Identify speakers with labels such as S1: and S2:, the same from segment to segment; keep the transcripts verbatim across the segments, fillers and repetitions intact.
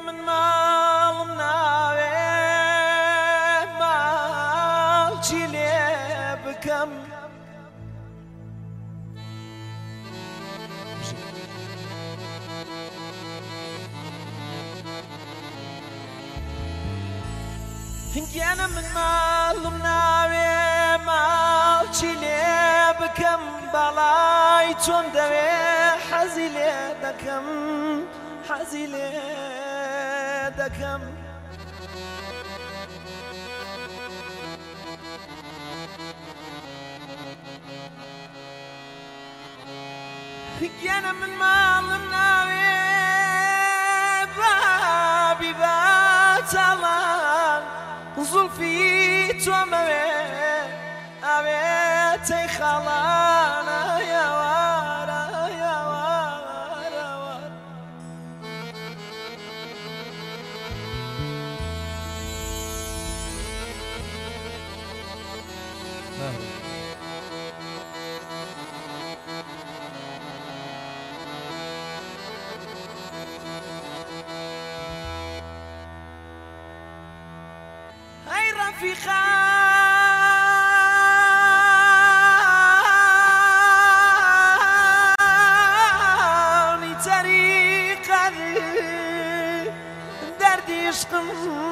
S1: من ماڵم ناوێ ماڵچی لێ بکەم گیانە من ماڵم ناوێ ماڵچی لێ بکەم باڵای چۆن دەوێ حەزی لێ دەکەم حەزی لێ دەکەم گیانە من ماڵم ناوێ بابی باتەڵان زولفی تۆمەوێ ئەوێتەی خاڵانە یاوارە یاوارەوار ئەی ڕەفیقانی تەریقەتی دەردی عشقم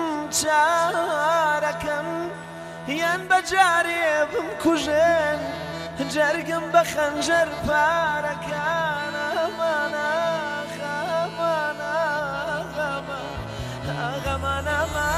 S1: چارەکەم یان بەجارێ بمکوژێن جەرگم بە خەنجەر پارەکان ئەمانە غەمانە غەمە غەمانە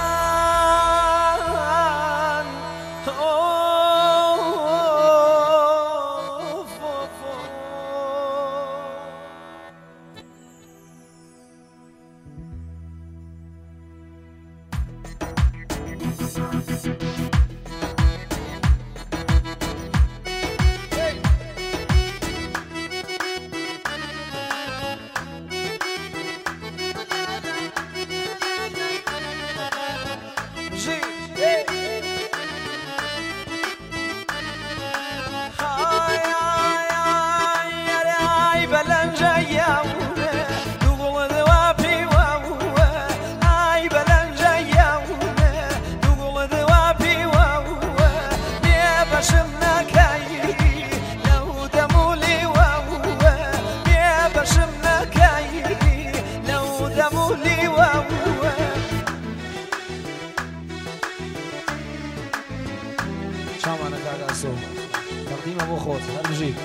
S2: شامانك على الصوت تقديم ابو خوت هالجيب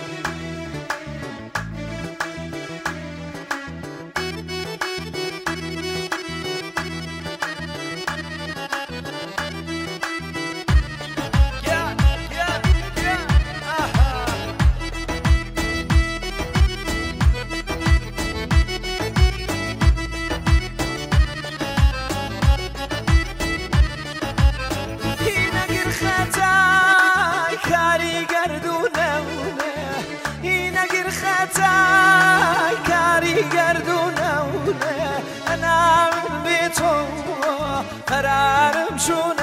S1: قرارم شون